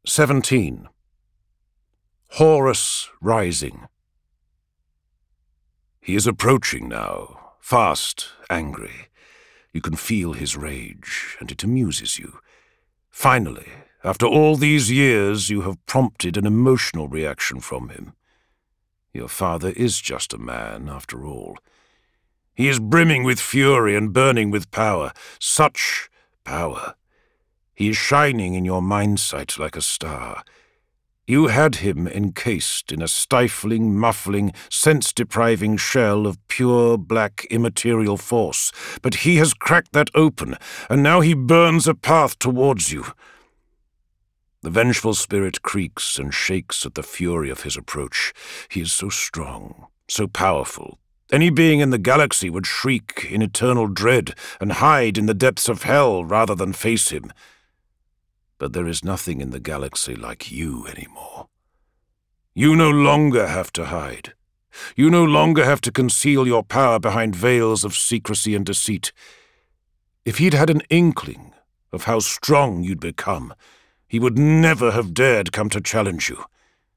17. Horus Rising. He is approaching now, fast, angry. You can feel his rage, and it amuses you. Finally, after all these years, you have prompted an emotional reaction from him. Your father is just a man, after all. He is brimming with fury and burning with power. Such power. He is shining in your mindsight like a star. You had him encased in a stifling, muffling, sense-depriving shell of pure, black, immaterial force, but he has cracked that open, and now he burns a path towards you. The vengeful spirit creaks and shakes at the fury of his approach. He is so strong, so powerful. Any being in the galaxy would shriek in eternal dread and hide in the depths of hell rather than face him. But there is nothing in the galaxy like you anymore. You no longer have to hide. You no longer have to conceal your power behind veils of secrecy and deceit. If he'd had an inkling of how strong you'd become, he would never have dared come to challenge you.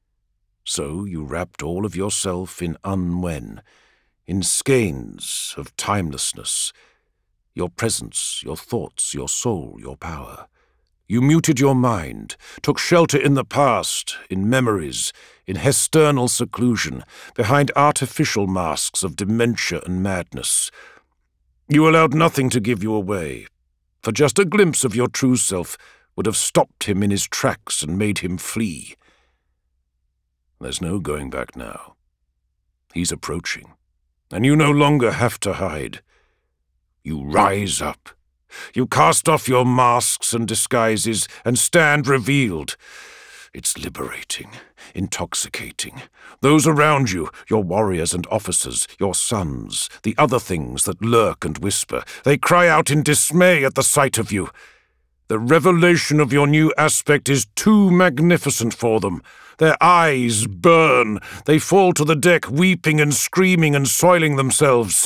So you wrapped all of yourself in unwen, in skeins of timelessness, your presence, your thoughts, your soul, your power. You muted your mind, took shelter in the past, in memories, in hesternal seclusion, behind artificial masks of dementia and madness. You allowed nothing to give you away, for just a glimpse of your true self would have stopped him in his tracks and made him flee. There's no going back now. He's approaching, and you no longer have to hide. You rise up. You cast off your masks and disguises and stand revealed. It's liberating, intoxicating. Those around you, your warriors and officers, your sons, the other things that lurk and whisper, they cry out in dismay at the sight of you. The revelation of your new aspect is too magnificent for them. Their eyes burn. They fall to the deck, weeping and screaming and soiling themselves.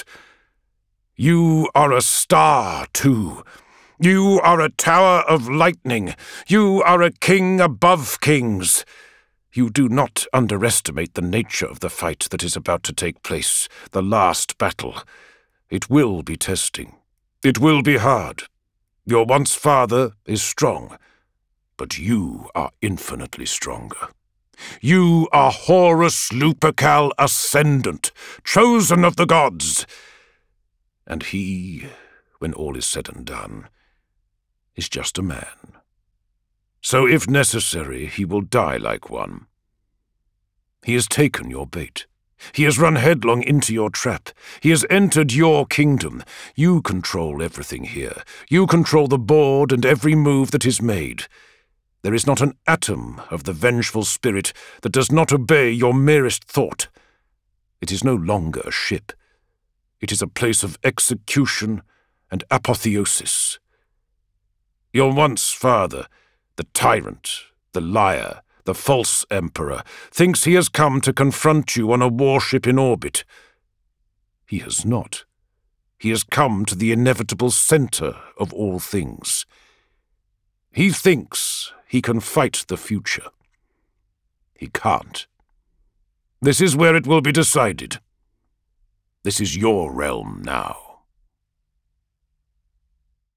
You are a star, too. You are a tower of lightning. You are a king above kings. You do not underestimate the nature of the fight that is about to take place, the last battle. It will be testing. It will be hard. Your once father is strong, but you are infinitely stronger. You are Horus Lupercal Ascendant, chosen of the gods. And he, when all is said and done, is just a man. So if necessary, he will die like one. He has taken your bait. He has run headlong into your trap. He has entered your kingdom. You control everything here. You control the board and every move that is made. There is not an atom of the vengeful spirit that does not obey your merest thought. It is no longer a ship. It is a place of execution and apotheosis. Your once father, the tyrant, the liar, the false emperor, thinks he has come to confront you on a warship in orbit. He has not. He has come to the inevitable center of all things. He thinks he can fight the future. He can't. This is where it will be decided. This is your realm now.